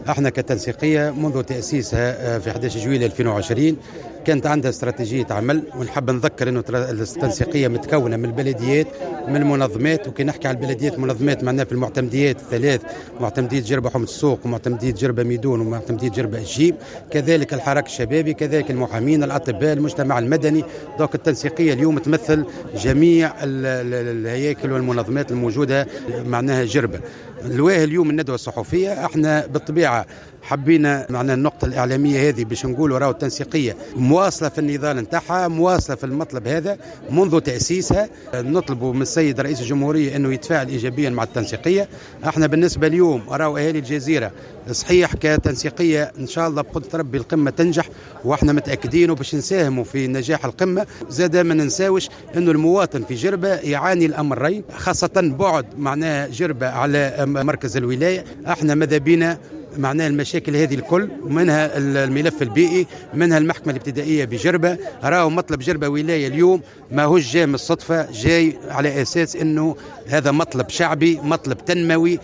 احنا كتنسيقية منذ تأسيسها في 11 جويلية 2020 كانت عندها استراتيجية عمل، ونحب نذكر انه التنسيقية متكونة من البلديات من المنظمات. وكي نحكي على البلديات منظمات معناها في المعتمديات الثلاث، معتمدية جربة حومة السوق ومعتمدية جربة ميدون ومعتمدية جربة الجيب، كذلك الحراك الشبابي، كذلك المحامين، الأطباء، المجتمع المدني. دوك التنسيقية اليوم تمثل جميع الهياكل والمنظمات الموجودة معناها جربة. الواهي اليوم الندوة الصحفية احنا بالطبيعة حبينا معنا النقطة الإعلامية هذه باش نقولوا راهو التنسيقية مواصلة في النضال نتاعها، مواصلة في المطلب هذا منذ تأسيسها. نطلبوا من السيد رئيس الجمهورية أنه يتفاعل إيجابيا مع التنسيقية. احنا بالنسبة اليوم راهو أهالي الجزيرة صحيح كتنسيقية إن شاء الله بقدرة ربي القمة تنجح، واحنا متأكدين وباش نساهموا في نجاح القمة. زاد ما ننساوش أنه المواطن في جربة يعاني الأمرين، خاصة بعد معناها جربة على مركز الولاية. احنا ماذا بينا معناها المشاكل هذه الكل، منها الملف البيئي، منها المحكمة الابتدائية بجربة. راهو مطلب جربة ولاية اليوم ما هوش جاي من الصدفة، جاي على أساس أنه هذا مطلب شعبي، مطلب تنموي.